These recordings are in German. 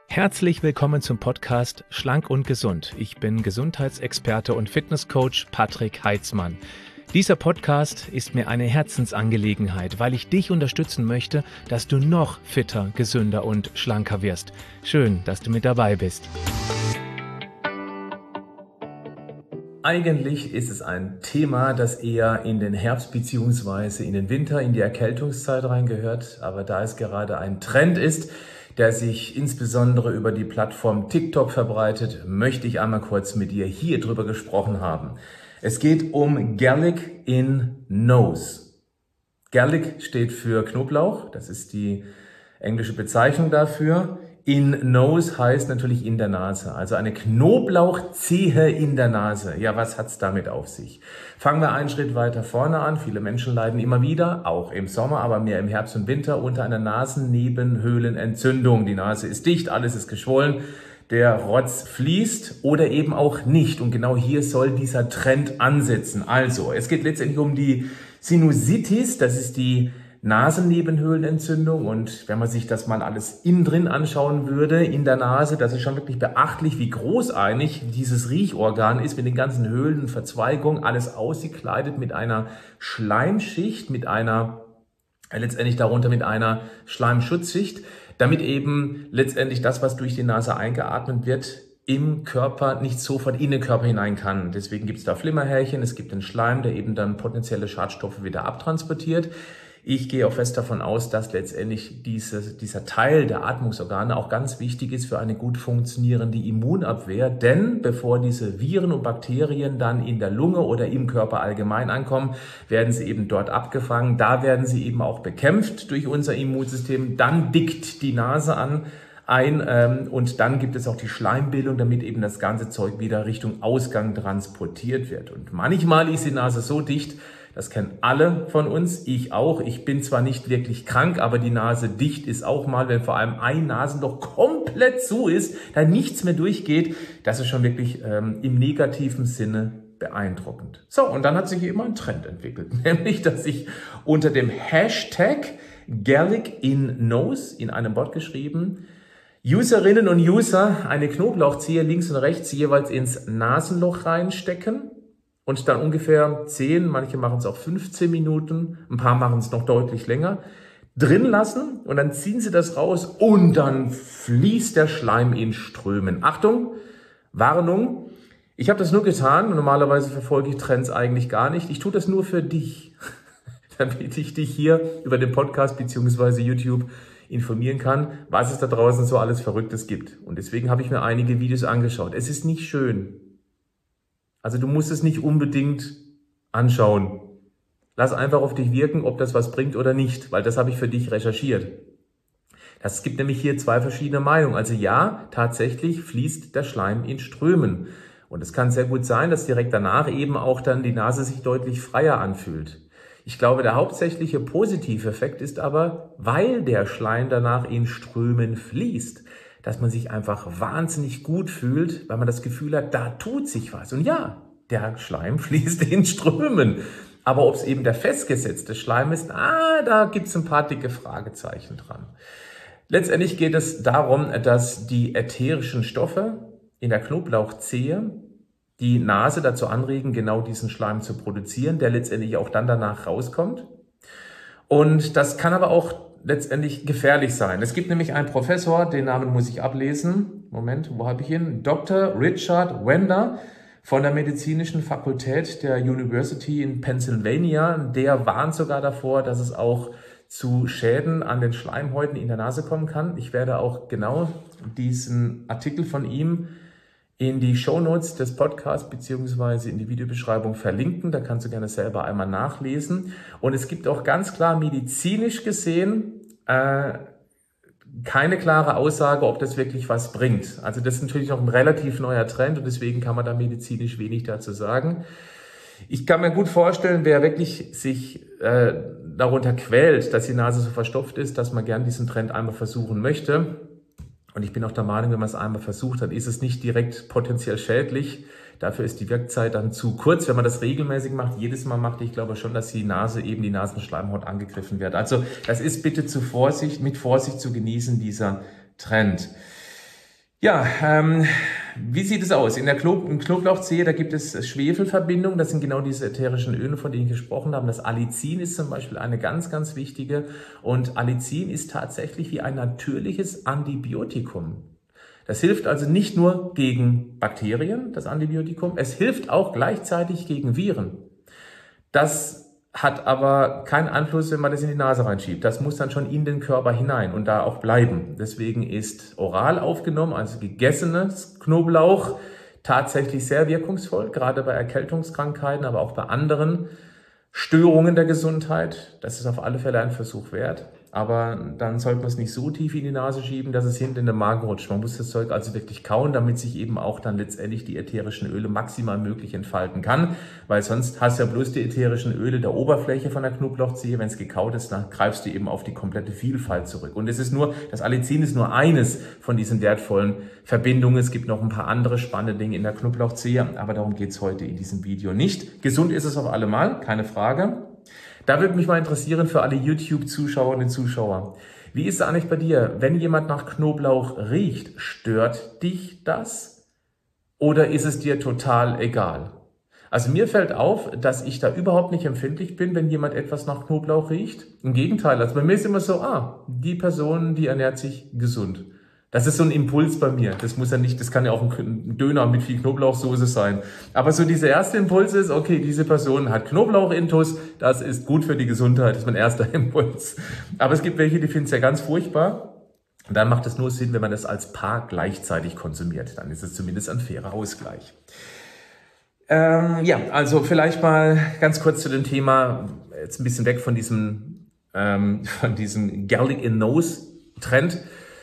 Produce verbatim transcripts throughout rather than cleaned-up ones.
Herzlich willkommen zum Podcast Schlank und Gesund. Ich bin Gesundheitsexperte und Fitnesscoach Patrick Heitzmann. Dieser Podcast ist mir eine Herzensangelegenheit, weil ich dich unterstützen möchte, dass du noch fitter, gesünder und schlanker wirst. Schön, dass du mit dabei bist. Eigentlich ist es ein Thema, das eher in den Herbst bzw. in den Winter, in die Erkältungszeit reingehört. Aber da es gerade ein Trend ist, der sich insbesondere über die Plattform TikTok verbreitet, möchte ich einmal kurz mit dir hier drüber gesprochen haben. Es geht um Garlic in Nose. Garlic steht für Knoblauch, das ist die englische Bezeichnung dafür. In Nose heißt natürlich in der Nase, also eine Knoblauchzehe in der Nase. Ja, was hat's damit auf sich? Fangen wir einen Schritt weiter vorne an. Viele Menschen leiden immer wieder, auch im Sommer, aber mehr im Herbst und Winter, unter einer Nasennebenhöhlenentzündung. Die Nase ist dicht, alles ist geschwollen, der Rotz fließt oder eben auch nicht. Und genau hier soll dieser Trend ansetzen. Also, es geht letztendlich um die Sinusitis, das ist die Nasennebenhöhlenentzündung, und wenn man sich das mal alles innen drin anschauen würde, in der Nase, das ist schon wirklich beachtlich, wie großeinig dieses Riechorgan ist mit den ganzen Höhlen, Verzweigungen, alles ausgekleidet mit einer Schleimschicht, mit einer, letztendlich darunter mit einer Schleimschutzschicht, damit eben letztendlich das, was durch die Nase eingeatmet wird, im Körper nicht sofort in den Körper hinein kann. Deswegen gibt es da Flimmerhärchen, es gibt den Schleim, der eben dann potenzielle Schadstoffe wieder abtransportiert. Ich gehe auch fest davon aus, dass letztendlich diese, dieser Teil der Atmungsorgane auch ganz wichtig ist für eine gut funktionierende Immunabwehr. Denn bevor diese Viren und Bakterien dann in der Lunge oder im Körper allgemein ankommen, werden sie eben dort abgefangen. Da werden sie eben auch bekämpft durch unser Immunsystem. Dann dickt die Nase an ein ähm, und dann gibt es auch die Schleimbildung, damit eben das ganze Zeug wieder Richtung Ausgang transportiert wird. Und manchmal ist die Nase so dicht, das kennen alle von uns, ich auch. Ich bin zwar nicht wirklich krank, aber die Nase dicht ist auch mal, wenn vor allem ein Nasenloch komplett zu ist, da nichts mehr durchgeht. Das ist schon wirklich ähm, im negativen Sinne beeindruckend. So, und dann hat sich hier immer ein Trend entwickelt, nämlich, dass ich unter dem Hashtag Garlic in Nose in einem Bot geschrieben, Userinnen und User eine Knoblauchzehe links und rechts jeweils ins Nasenloch reinstecken und dann ungefähr zehn, manche machen es auch fünfzehn Minuten, ein paar machen es noch deutlich länger, drin lassen und dann ziehen sie das raus und dann fließt der Schleim in Strömen. Achtung, Warnung, ich habe das nur getan und normalerweise verfolge ich Trends eigentlich gar nicht. Ich tue das nur für dich, damit ich dich hier über den Podcast bzw. YouTube informieren kann, was es da draußen so alles Verrücktes gibt. Und deswegen habe ich mir einige Videos angeschaut. Es ist nicht schön. Also du musst es nicht unbedingt anschauen. Lass einfach auf dich wirken, ob das was bringt oder nicht, weil das habe ich für dich recherchiert. Es gibt nämlich hier zwei verschiedene Meinungen. Also ja, tatsächlich fließt der Schleim in Strömen. Und es kann sehr gut sein, dass direkt danach eben auch dann die Nase sich deutlich freier anfühlt. Ich glaube, der hauptsächliche positive Effekt ist aber, weil der Schleim danach in Strömen fließt, dass man sich einfach wahnsinnig gut fühlt, weil man das Gefühl hat, da tut sich was. Und ja, der Schleim fließt in Strömen. Aber ob es eben der festgesetzte Schleim ist, ah, da gibt es ein paar dicke Fragezeichen dran. Letztendlich geht es darum, dass die ätherischen Stoffe in der Knoblauchzehe die Nase dazu anregen, genau diesen Schleim zu produzieren, der letztendlich auch dann danach rauskommt. Und das kann aber auch letztendlich gefährlich sein. Es gibt nämlich einen Professor, den Namen muss ich ablesen. Moment, wo habe ich ihn? Doktor Richard Wender von der Medizinischen Fakultät der University in Pennsylvania. Der warnt sogar davor, dass es auch zu Schäden an den Schleimhäuten in der Nase kommen kann. Ich werde auch genau diesen Artikel von ihm in die Shownotes des Podcasts beziehungsweise in die Videobeschreibung verlinken. Da kannst du gerne selber einmal nachlesen. Und es gibt auch ganz klar medizinisch gesehen äh, keine klare Aussage, ob das wirklich was bringt. Also das ist natürlich noch ein relativ neuer Trend und deswegen kann man da medizinisch wenig dazu sagen. Ich kann mir gut vorstellen, wer wirklich sich äh, darunter quält, dass die Nase so verstopft ist, dass man gern diesen Trend einmal versuchen möchte. Und ich bin auch der Meinung, wenn man es einmal versucht hat, ist es nicht direkt potenziell schädlich. Dafür ist die Wirkzeit dann zu kurz. Wenn man das regelmäßig macht, jedes Mal macht, ich glaube schon, dass die Nase, eben die Nasenschleimhaut angegriffen wird. Also das ist bitte zu Vorsicht, mit Vorsicht zu genießen, dieser Trend. Ja, ähm, wie sieht es aus? In der Klo im Knoblauchzehe, da gibt es Schwefelverbindungen. Das sind genau diese ätherischen Öle, von denen ich gesprochen habe. Das Allicin ist zum Beispiel eine ganz, ganz wichtige. Und Allicin ist tatsächlich wie ein natürliches Antibiotikum. Das hilft also nicht nur gegen Bakterien, das Antibiotikum, es hilft auch gleichzeitig gegen Viren. Das hat aber keinen Einfluss, wenn man das in die Nase reinschiebt. Das muss dann schon in den Körper hinein und da auch bleiben. Deswegen ist oral aufgenommen, also gegessenes Knoblauch, tatsächlich sehr wirkungsvoll, gerade bei Erkältungskrankheiten, aber auch bei anderen Störungen der Gesundheit. Das ist auf alle Fälle ein Versuch wert. Aber dann sollte man es nicht so tief in die Nase schieben, dass es hinten in den Magen rutscht. Man muss das Zeug also wirklich kauen, damit sich eben auch dann letztendlich die ätherischen Öle maximal möglich entfalten kann. Weil sonst hast du ja bloß die ätherischen Öle der Oberfläche von der Knoblauchzehe. Wenn es gekaut ist, dann greifst du eben auf die komplette Vielfalt zurück. Und es ist nur, das Allicin ist nur eines von diesen wertvollen Verbindungen. Es gibt noch ein paar andere spannende Dinge in der Knoblauchzehe, aber darum geht es heute in diesem Video nicht. Gesund ist es auf alle Mal, keine Frage. Da würde mich mal interessieren für alle YouTube-Zuschauerinnen und Zuschauer. Wie ist es eigentlich bei dir? Wenn jemand nach Knoblauch riecht, stört dich das? Oder ist es dir total egal? Also mir fällt auf, dass ich da überhaupt nicht empfindlich bin, wenn jemand etwas nach Knoblauch riecht. Im Gegenteil, also bei mir ist immer so, ah, die Person, die ernährt sich gesund. Das ist so ein Impuls bei mir. Das muss ja nicht, das kann ja auch ein Döner mit viel Knoblauchsoße sein. Aber so dieser erste Impuls ist, okay, diese Person hat Knoblauchintus, das ist gut für die Gesundheit, das ist mein erster Impuls. Aber es gibt welche, die finden es ja ganz furchtbar. Und dann macht es nur Sinn, wenn man das als Paar gleichzeitig konsumiert. Dann ist es zumindest ein fairer Ausgleich. Ähm, ja, also vielleicht mal ganz kurz zu dem Thema, jetzt ein bisschen weg von diesem, ähm, von diesem Garlic in Nose Trend.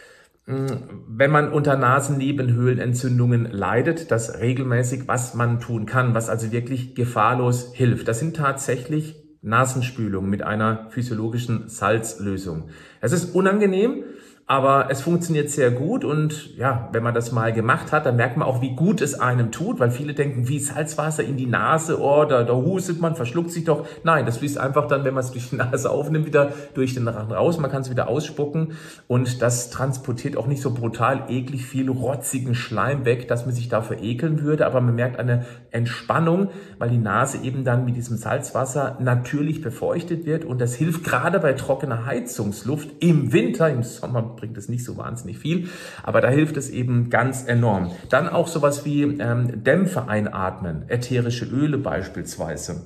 Wenn man unter Nasennebenhöhlenentzündungen leidet, das regelmäßig, was man tun kann, was also wirklich gefahrlos hilft. Das sind tatsächlich Nasenspülungen mit einer physiologischen Salzlösung. Es ist unangenehm, aber es funktioniert sehr gut und ja, wenn man das mal gemacht hat, dann merkt man auch, wie gut es einem tut, weil viele denken, wie Salzwasser in die Nase, oh, da, da hustet man, verschluckt sich doch. Nein, das fließt einfach dann, wenn man es durch die Nase aufnimmt, wieder durch den Rachen raus. Man kann es wieder ausspucken und das transportiert auch nicht so brutal eklig viel rotzigen Schleim weg, dass man sich dafür ekeln würde, aber man merkt eine Entspannung, weil die Nase eben dann mit diesem Salzwasser natürlich befeuchtet wird und das hilft gerade bei trockener Heizungsluft im Winter, im Sommer bringt es nicht so wahnsinnig viel, aber da hilft es eben ganz enorm. Dann auch sowas wie ähm, Dämpfe einatmen, ätherische Öle beispielsweise.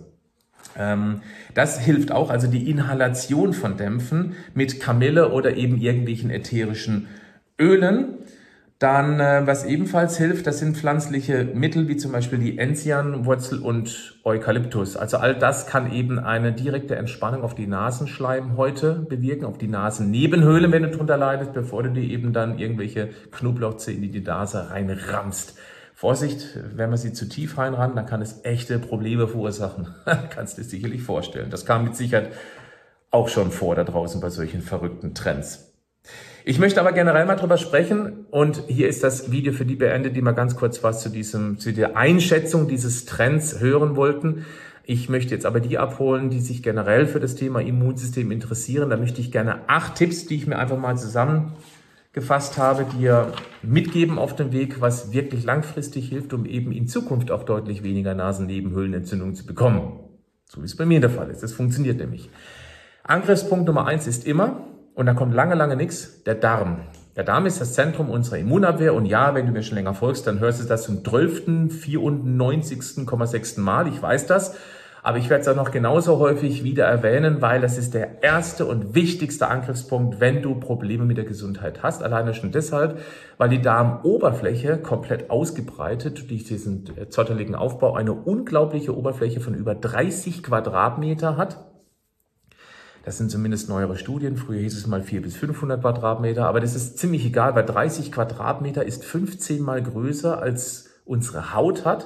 Ähm, das hilft auch, also die Inhalation von Dämpfen mit Kamille oder eben irgendwelchen ätherischen Ölen. Dann, äh, was ebenfalls hilft, das sind pflanzliche Mittel, wie zum Beispiel die Enzianwurzel und Eukalyptus. Also all das kann eben eine direkte Entspannung auf die Nasenschleimhäute bewirken, auf die Nasennebenhöhlen, wenn du drunter leidest, bevor du dir eben dann irgendwelche Knoblauchzehen in die Nase reinrammst. Vorsicht, wenn man sie zu tief reinrammt, dann kann es echte Probleme verursachen. Kannst du dir sicherlich vorstellen. Das kam mit Sicherheit auch schon vor da draußen bei solchen verrückten Trends. Ich möchte aber generell mal drüber sprechen und hier ist das Video für die beendet, die mal ganz kurz was zu diesem, zu der Einschätzung dieses Trends hören wollten. Ich möchte jetzt aber die abholen, die sich generell für das Thema Immunsystem interessieren. Da möchte ich gerne acht Tipps, die ich mir einfach mal zusammengefasst habe, dir mitgeben auf dem Weg, was wirklich langfristig hilft, um eben in Zukunft auch deutlich weniger Nasennebenhöhlenentzündungen zu bekommen. So wie es bei mir der Fall ist. Das funktioniert nämlich. Angriffspunkt Nummer eins ist immer, und da kommt lange, lange nichts, der Darm. Der Darm ist das Zentrum unserer Immunabwehr und ja, wenn du mir schon länger folgst, dann hörst du das zum zwölften, vierundneunzigsten Komma sechs Mal, ich weiß das, aber ich werde es auch noch genauso häufig wieder erwähnen, weil das ist der erste und wichtigste Angriffspunkt, wenn du Probleme mit der Gesundheit hast. Alleine schon deshalb, weil die Darmoberfläche komplett ausgebreitet durch diesen zotteligen Aufbau eine unglaubliche Oberfläche von über dreißig Quadratmeter hat. Das sind zumindest neuere Studien. Früher hieß es mal vierhundert bis fünfhundert Quadratmeter. Aber das ist ziemlich egal, weil dreißig Quadratmeter ist fünfzehn Mal größer, als unsere Haut hat.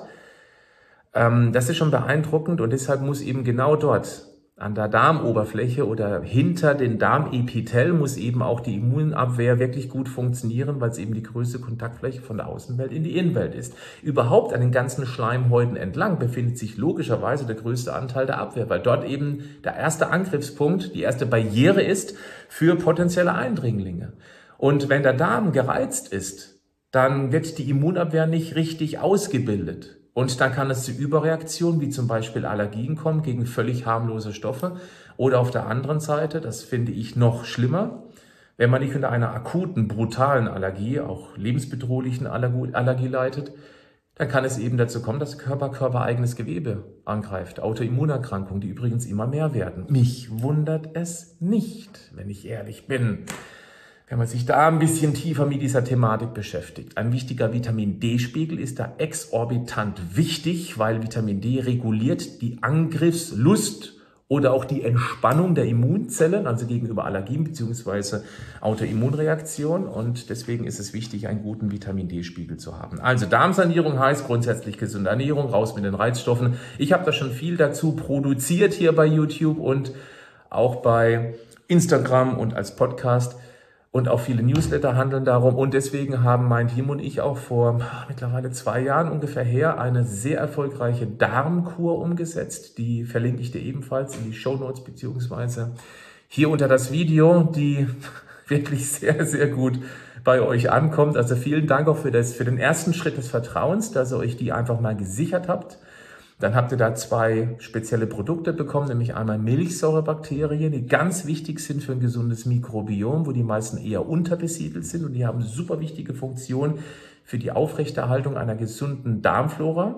Ähm, das ist schon beeindruckend und deshalb muss eben genau dort an der Darmoberfläche oder hinter den Darmepithel muss eben auch die Immunabwehr wirklich gut funktionieren, weil es eben die größte Kontaktfläche von der Außenwelt in die Innenwelt ist. Überhaupt an den ganzen Schleimhäuten entlang befindet sich logischerweise der größte Anteil der Abwehr, weil dort eben der erste Angriffspunkt, die erste Barriere ist für potenzielle Eindringlinge. Und wenn der Darm gereizt ist, dann wird die Immunabwehr nicht richtig ausgebildet. Und dann kann es zu Überreaktionen, wie zum Beispiel Allergien kommen gegen völlig harmlose Stoffe. Oder auf der anderen Seite, das finde ich noch schlimmer, wenn man nicht unter einer akuten, brutalen Allergie, auch lebensbedrohlichen Allergie leidet, dann kann es eben dazu kommen, dass der Körper körpereigenes Gewebe angreift. Autoimmunerkrankungen, die übrigens immer mehr werden. Mich wundert es nicht, wenn ich ehrlich bin. Wenn man sich da ein bisschen tiefer mit dieser Thematik beschäftigt. Ein wichtiger Vitamin-D-Spiegel ist da exorbitant wichtig, weil Vitamin D reguliert die Angriffslust oder auch die Entspannung der Immunzellen, also gegenüber Allergien bzw. Autoimmunreaktionen. Und deswegen ist es wichtig, einen guten Vitamin-D-Spiegel zu haben. Also Darmsanierung heißt grundsätzlich gesunde Ernährung, raus mit den Reizstoffen. Ich habe da schon viel dazu produziert hier bei YouTube und auch bei Instagram und als Podcast. Und auch viele Newsletter handeln darum. Und deswegen haben mein Team und ich auch vor mittlerweile zwei Jahren ungefähr her eine sehr erfolgreiche Darmkur umgesetzt. Die verlinke ich dir ebenfalls in die Shownotes beziehungsweise hier unter das Video, die wirklich sehr, sehr gut bei euch ankommt. Also vielen Dank auch für, das, für den ersten Schritt des Vertrauens, dass ihr euch die einfach mal gesichert habt. Dann habt ihr da zwei spezielle Produkte bekommen, nämlich einmal Milchsäurebakterien, die ganz wichtig sind für ein gesundes Mikrobiom, wo die meisten eher unterbesiedelt sind und die haben super wichtige Funktionen für die Aufrechterhaltung einer gesunden Darmflora.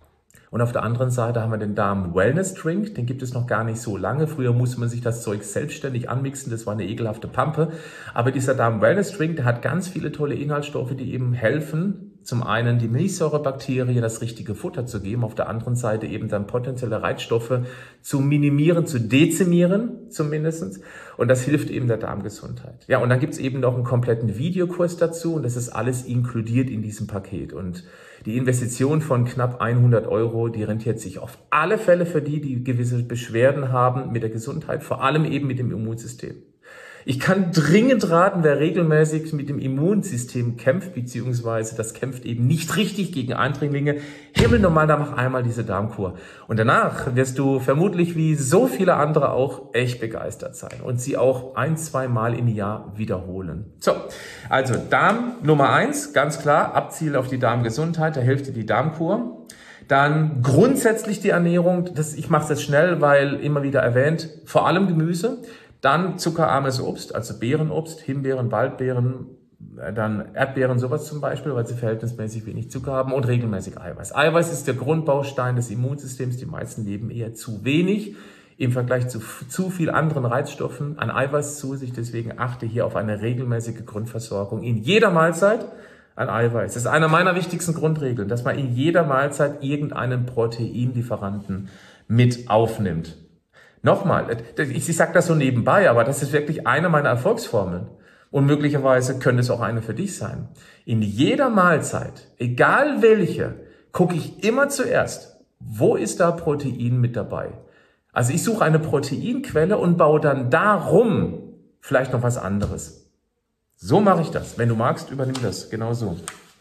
Und auf der anderen Seite haben wir den Darm-Wellness-Drink, den gibt es noch gar nicht so lange. Früher musste man sich das Zeug selbstständig anmixen, das war eine ekelhafte Pampe. Aber dieser Darm-Wellness-Drink, der hat ganz viele tolle Inhaltsstoffe, die eben helfen, zum einen die Milchsäurebakterien das richtige Futter zu geben, auf der anderen Seite eben dann potenzielle Reizstoffe zu minimieren, zu dezimieren zumindest. Und das hilft eben der Darmgesundheit. Ja, und dann gibt's eben noch einen kompletten Videokurs dazu und das ist alles inkludiert in diesem Paket. Und die Investition von knapp hundert Euro, die rentiert sich auf alle Fälle für die, die gewisse Beschwerden haben mit der Gesundheit, vor allem eben mit dem Immunsystem. Ich kann dringend raten, wer regelmäßig mit dem Immunsystem kämpft, beziehungsweise das kämpft eben nicht richtig gegen Eindringlinge, himmel normal, da mach einmal diese Darmkur. Und danach wirst du vermutlich wie so viele andere auch echt begeistert sein und sie auch ein, zwei Mal im Jahr wiederholen. So, also Darm Nummer eins, ganz klar, Abziel auf die Darmgesundheit, da hilft dir die Darmkur. Dann grundsätzlich die Ernährung, das, ich mache es jetzt schnell, weil immer wieder erwähnt, vor allem Gemüse. Dann zuckerarmes Obst, also Beerenobst, Himbeeren, Waldbeeren, dann Erdbeeren, sowas zum Beispiel, weil sie verhältnismäßig wenig Zucker haben und regelmäßig Eiweiß. Eiweiß ist der Grundbaustein des Immunsystems. Die meisten leben eher zu wenig im Vergleich zu zu viel anderen Reizstoffen an Eiweiß zu sich. Deswegen achte hier auf eine regelmäßige Grundversorgung in jeder Mahlzeit an Eiweiß. Das ist eine meiner wichtigsten Grundregeln, dass man in jeder Mahlzeit irgendeinen Proteinlieferanten mit aufnimmt. Nochmal, ich, ich sage das so nebenbei, aber das ist wirklich eine meiner Erfolgsformeln. Und möglicherweise könnte es auch eine für dich sein. In jeder Mahlzeit, egal welche, gucke ich immer zuerst, wo ist da Protein mit dabei? Also ich suche eine Proteinquelle und baue dann darum vielleicht noch was anderes. So mache ich das. Wenn du magst, übernimm das. Genau so.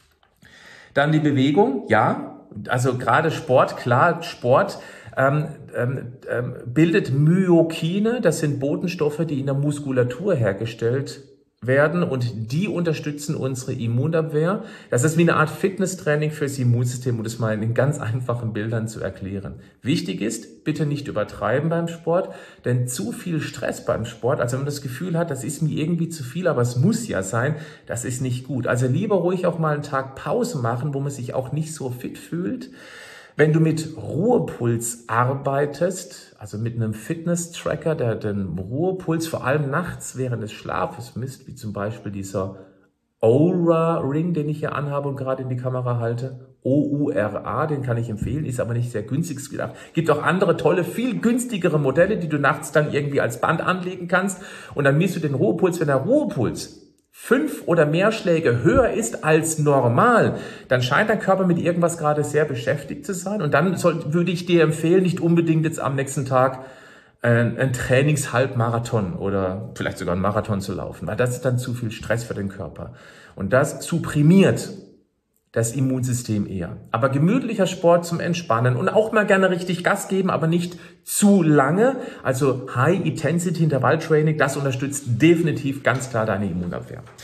Dann die Bewegung, ja. Also gerade Sport, klar, Sport ähm, ähm, ähm, bildet Myokine. Das sind Botenstoffe, die in der Muskulatur hergestellt werden und die unterstützen unsere Immunabwehr. Das ist wie eine Art Fitnesstraining fürs Immunsystem, um das mal in ganz einfachen Bildern zu erklären. Wichtig ist, bitte nicht übertreiben beim Sport, denn zu viel Stress beim Sport, also wenn man das Gefühl hat, das ist mir irgendwie zu viel, aber es muss ja sein, das ist nicht gut. Also lieber ruhig auch mal einen Tag Pause machen, wo man sich auch nicht so fit fühlt. Wenn du mit Ruhepuls arbeitest, also mit einem Fitness-Tracker, der den Ruhepuls vor allem nachts während des Schlafes misst, wie zum Beispiel dieser Oura-Ring, den ich hier anhabe und gerade in die Kamera halte, O U R A, den kann ich empfehlen, ist aber nicht sehr günstig gedacht. Gibt auch andere tolle, viel günstigere Modelle, die du nachts dann irgendwie als Band anlegen kannst und dann misst du den Ruhepuls. Wenn der Ruhepuls fünf oder mehr Schläge höher ist als normal, dann scheint dein Körper mit irgendwas gerade sehr beschäftigt zu sein. Und dann soll, würde ich dir empfehlen, nicht unbedingt jetzt am nächsten Tag ein, ein Trainingshalbmarathon oder vielleicht sogar einen Marathon zu laufen, weil das ist dann zu viel Stress für den Körper. Und das supprimiert das Immunsystem eher. Aber gemütlicher Sport zum Entspannen und auch mal gerne richtig Gas geben, aber nicht zu lange. Also High-Intensity-Intervalltraining, das unterstützt definitiv ganz klar deine Immunabwehr.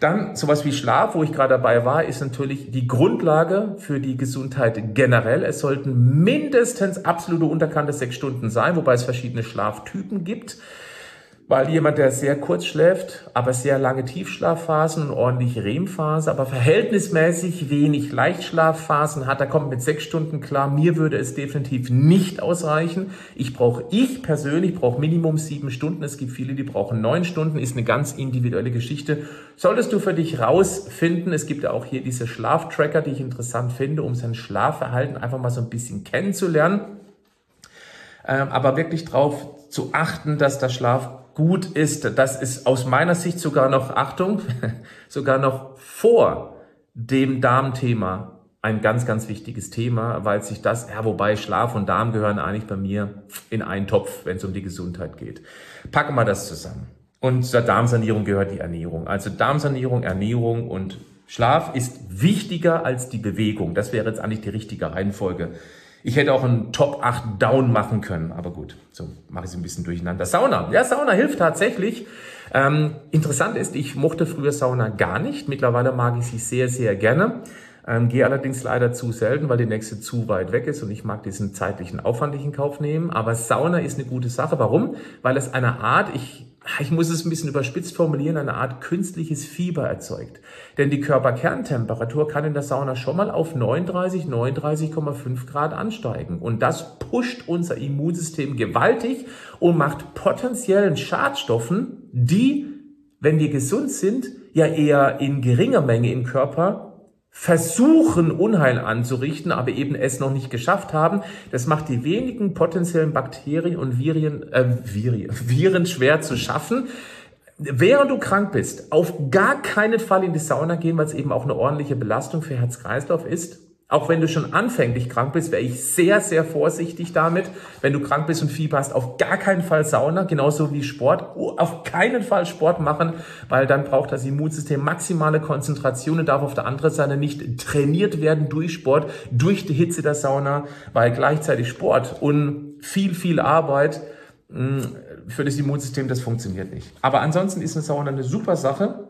Dann sowas wie Schlaf, wo ich gerade dabei war, ist natürlich die Grundlage für die Gesundheit generell. Es sollten mindestens absolute Unterkante sechs Stunden sein, wobei es verschiedene Schlaftypen gibt. Weil jemand, der sehr kurz schläft, aber sehr lange Tiefschlafphasen und ordentlich R E M-Phase, aber verhältnismäßig wenig Leichtschlafphasen hat, der kommt mit sechs Stunden klar. Mir würde es definitiv nicht ausreichen. Ich brauche, ich persönlich brauche Minimum sieben Stunden. Es gibt viele, die brauchen neun Stunden. Ist eine ganz individuelle Geschichte. Solltest du für dich rausfinden. Es gibt ja auch hier diese Schlaftracker, die ich interessant finde, um sein Schlafverhalten einfach mal so ein bisschen kennenzulernen. Ähm, aber wirklich drauf zu achten, dass der Schlaf gut ist. Das ist aus meiner Sicht sogar noch, Achtung, sogar noch vor dem Darmthema ein ganz, ganz wichtiges Thema, weil sich das, ja, wobei Schlaf und Darm gehören eigentlich bei mir in einen Topf, wenn es um die Gesundheit geht. Packen wir das zusammen. Und zur Darmsanierung gehört die Ernährung. Also Darmsanierung, Ernährung und Schlaf ist wichtiger als die Bewegung. Das wäre jetzt eigentlich die richtige Reihenfolge. Ich hätte auch einen Top acht Down machen können, aber gut, so mache ich es ein bisschen durcheinander. Sauna, ja, Sauna hilft tatsächlich. Ähm, interessant ist, ich mochte früher Sauna gar nicht. Mittlerweile mag ich sie sehr, sehr gerne. Ähm, gehe allerdings leider zu selten, weil die nächste zu weit weg ist und ich mag diesen zeitlichen Aufwand nicht in Kauf nehmen. Aber Sauna ist eine gute Sache. Warum? Weil es eine Art, ich Ich muss es ein bisschen überspitzt formulieren, eine Art künstliches Fieber erzeugt. Denn die Körperkerntemperatur kann in der Sauna schon mal auf neununddreißig, neununddreißig Komma fünf Grad ansteigen. Und das pusht unser Immunsystem gewaltig und macht potenziellen Schadstoffen, die, wenn wir gesund sind, ja eher in geringer Menge im Körper versuchen, Unheil anzurichten, aber eben es noch nicht geschafft haben. Das macht die wenigen potenziellen Bakterien und Viren, äh, Viren, Viren schwer zu schaffen. Während du krank bist, auf gar keinen Fall in die Sauna gehen, weil es eben auch eine ordentliche Belastung für Herz-Kreislauf ist. Auch wenn du schon anfänglich krank bist, wäre ich sehr, sehr vorsichtig damit. Wenn du krank bist und Fieber hast, auf gar keinen Fall Sauna, genauso wie Sport. Auf keinen Fall Sport machen, weil dann braucht das Immunsystem maximale Konzentration und darf auf der anderen Seite nicht trainiert werden durch Sport, durch die Hitze der Sauna, weil gleichzeitig Sport und viel, viel Arbeit mh, für das Immunsystem, das funktioniert nicht. Aber ansonsten ist eine Sauna eine super Sache.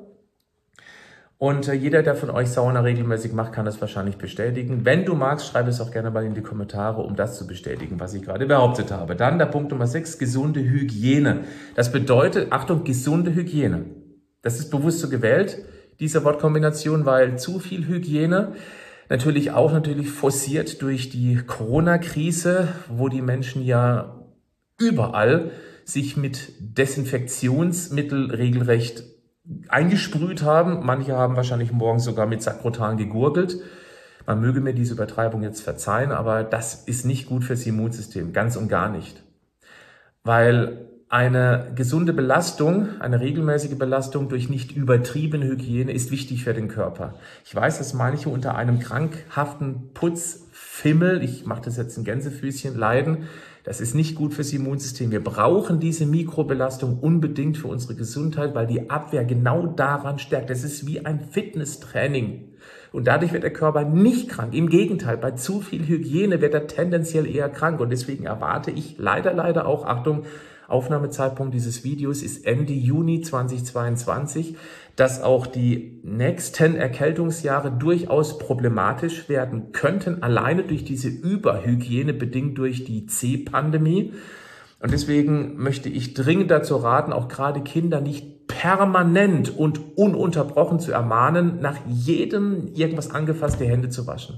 Und äh, jeder, der von euch Sauna regelmäßig macht, kann das wahrscheinlich bestätigen. Wenn du magst, schreib es auch gerne mal in die Kommentare, um das zu bestätigen, was ich gerade behauptet habe. Dann der Punkt Nummer sechs, gesunde Hygiene. Das bedeutet, Achtung, gesunde Hygiene. Das ist bewusst so gewählt, diese Wortkombination, weil zu viel Hygiene natürlich auch natürlich forciert durch die Corona-Krise, wo die Menschen ja überall sich mit Desinfektionsmittel regelrecht eingesprüht haben. Manche haben wahrscheinlich morgens sogar mit Sakrotan gegurgelt. Man möge mir diese Übertreibung jetzt verzeihen, aber das ist nicht gut fürs Immunsystem, ganz und gar nicht. Weil eine gesunde Belastung, eine regelmäßige Belastung durch nicht übertriebene Hygiene ist wichtig für den Körper. Ich weiß, dass manche unter einem krankhaften Putzfimmel, ich mache das jetzt in Gänsefüßchen, leiden. Das ist nicht gut fürs Immunsystem. Wir brauchen diese Mikrobelastung unbedingt für unsere Gesundheit, weil die Abwehr genau daran stärkt. Das ist wie ein Fitnesstraining. Und dadurch wird der Körper nicht krank. Im Gegenteil, bei zu viel Hygiene wird er tendenziell eher krank. Und deswegen erwarte ich leider, leider auch, Achtung, Aufnahmezeitpunkt dieses Videos ist Ende Juni zweitausendzweiundzwanzig, dass auch die nächsten Erkältungsjahre durchaus problematisch werden könnten, alleine durch diese Überhygiene, bedingt durch die C-Pandemie. Und deswegen möchte ich dringend dazu raten, auch gerade Kinder nicht permanent und ununterbrochen zu ermahnen, nach jedem irgendwas angefasste Hände zu waschen.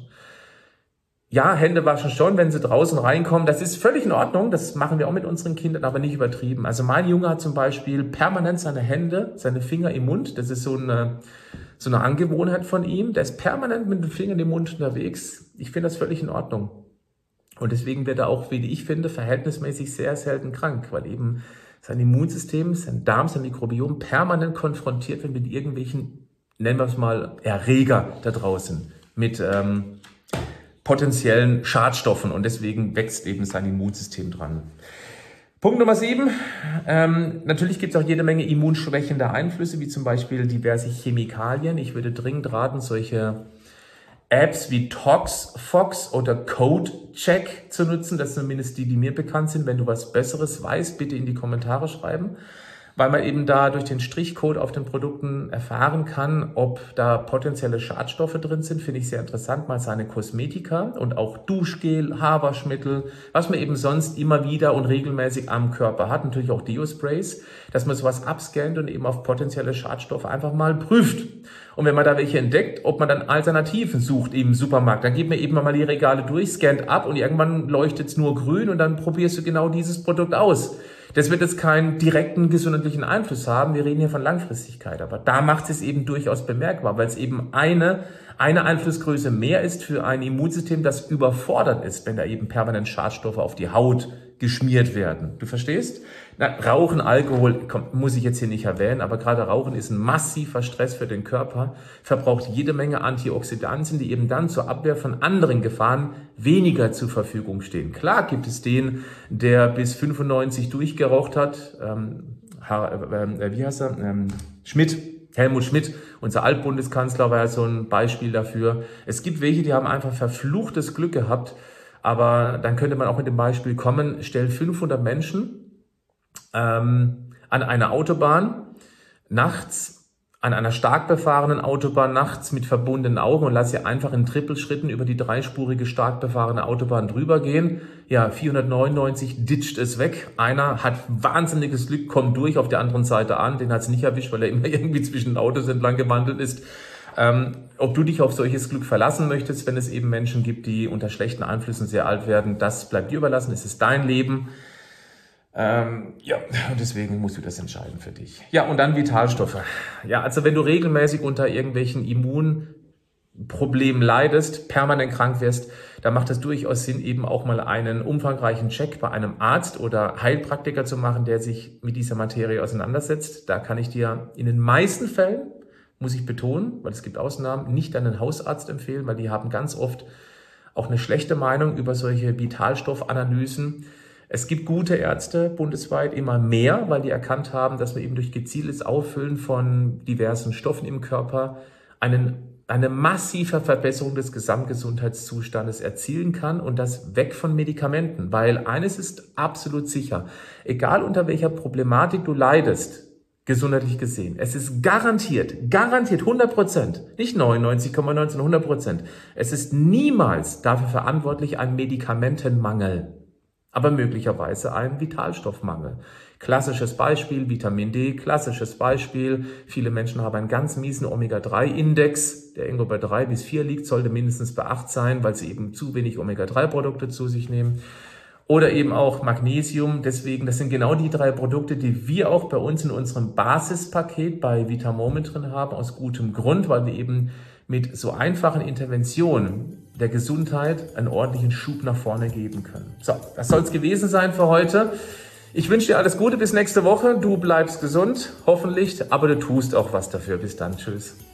Ja, Hände waschen schon, wenn sie draußen reinkommen. Das ist völlig in Ordnung. Das machen wir auch mit unseren Kindern, aber nicht übertrieben. Also mein Junge hat zum Beispiel permanent seine Hände, seine Finger im Mund. Das ist so eine, so eine Angewohnheit von ihm. Der ist permanent mit den Fingern im Mund unterwegs. Ich finde das völlig in Ordnung. Und deswegen wird er auch, wie ich finde, verhältnismäßig sehr selten krank, weil eben sein Immunsystem, sein Darm, sein Mikrobiom permanent konfrontiert wird mit irgendwelchen, nennen wir es mal, Erreger da draußen, mit ähm, potenziellen Schadstoffen, und deswegen wächst eben sein Immunsystem dran. Punkt Nummer sieben. Ähm, natürlich gibt es auch jede Menge immunschwächende Einflüsse, wie zum Beispiel diverse Chemikalien. Ich würde dringend raten, solche Apps wie ToxFox oder CodeCheck zu nutzen. Das sind zumindest die, die mir bekannt sind. Wenn du was Besseres weißt, bitte in die Kommentare schreiben. weil man eben da durch den Strichcode auf den Produkten erfahren kann, ob da potenzielle Schadstoffe drin sind. Finde ich sehr interessant, mal seine Kosmetika und auch Duschgel, Haarwaschmittel, was man eben sonst immer wieder und regelmäßig am Körper hat, natürlich auch Deo-Sprays, dass man sowas abscannt und eben auf potenzielle Schadstoffe einfach mal prüft. Und wenn man da welche entdeckt, ob man dann Alternativen sucht im Supermarkt, dann geht man eben mal die Regale durch, scannt ab und irgendwann leuchtet es nur grün und dann probierst du genau dieses Produkt aus. Das wird jetzt keinen direkten gesundheitlichen Einfluss haben. Wir reden hier von Langfristigkeit. Aber da macht es eben durchaus bemerkbar, weil es eben eine, eine Einflussgröße mehr ist für ein Immunsystem, das überfordert ist, wenn da eben permanent Schadstoffe auf die Haut geschmiert werden. Du verstehst? Na, Rauchen, Alkohol, komm, muss ich jetzt hier nicht erwähnen, aber gerade Rauchen ist ein massiver Stress für den Körper, verbraucht jede Menge Antioxidantien, die eben dann zur Abwehr von anderen Gefahren weniger zur Verfügung stehen. Klar gibt es den, der bis fünfundneunzig durchgeraucht hat, ähm, äh, wie heißt er, ähm, Schmidt, Helmut Schmidt, unser Altbundeskanzler, war ja so ein Beispiel dafür. Es gibt welche, die haben einfach verfluchtes Glück gehabt, aber dann könnte man auch mit dem Beispiel kommen, stell fünfhundert Menschen ähm, an einer Autobahn, nachts, an einer stark befahrenen Autobahn, nachts mit verbundenen Augen und lass sie einfach in Trippelschritten über die dreispurige, stark befahrene Autobahn drüber gehen. Ja, vierhundertneunundneunzig ditcht es weg. Einer hat wahnsinniges Glück, kommt durch auf der anderen Seite an. Den hat es nicht erwischt, weil er immer irgendwie zwischen den Autos entlang gewandelt ist. Ähm, ob du dich auf solches Glück verlassen möchtest, wenn es eben Menschen gibt, die unter schlechten Einflüssen sehr alt werden, das bleibt dir überlassen. Es ist dein Leben. Ähm, ja, und deswegen musst du das entscheiden für dich. Ja, und dann Vitalstoffe. Ja, also wenn du regelmäßig unter irgendwelchen Immunproblemen leidest, permanent krank wirst, dann macht es durchaus Sinn, eben auch mal einen umfangreichen Check bei einem Arzt oder Heilpraktiker zu machen, der sich mit dieser Materie auseinandersetzt. Da kann ich dir in den meisten Fällen, muss ich betonen, weil es gibt Ausnahmen, nicht einen Hausarzt empfehlen, weil die haben ganz oft auch eine schlechte Meinung über solche Vitalstoffanalysen. Es gibt gute Ärzte bundesweit, immer mehr, weil die erkannt haben, dass man eben durch gezieltes Auffüllen von diversen Stoffen im Körper einen, eine massive Verbesserung des Gesamtgesundheitszustandes erzielen kann und das weg von Medikamenten. Weil eines ist absolut sicher, egal unter welcher Problematik du leidest, gesundheitlich gesehen, es ist garantiert, garantiert hundert Prozent, nicht neunundneunzig Komma neun, sondern hundert Prozent. Es ist niemals dafür verantwortlich ein Medikamentenmangel, aber möglicherweise ein Vitalstoffmangel. Klassisches Beispiel, Vitamin D, klassisches Beispiel. Viele Menschen haben einen ganz miesen Omega drei Index, der irgendwo bei drei bis vier liegt, sollte mindestens bei acht sein, weil sie eben zu wenig Omega drei Produkte zu sich nehmen. Oder eben auch Magnesium. Deswegen, das sind genau die drei Produkte, die wir auch bei uns in unserem Basispaket bei Vitamoment drin haben, aus gutem Grund, weil wir eben mit so einfachen Interventionen der Gesundheit einen ordentlichen Schub nach vorne geben können. So, das soll es gewesen sein für heute. Ich wünsche dir alles Gute bis nächste Woche. Du bleibst gesund, hoffentlich, aber du tust auch was dafür. Bis dann, tschüss.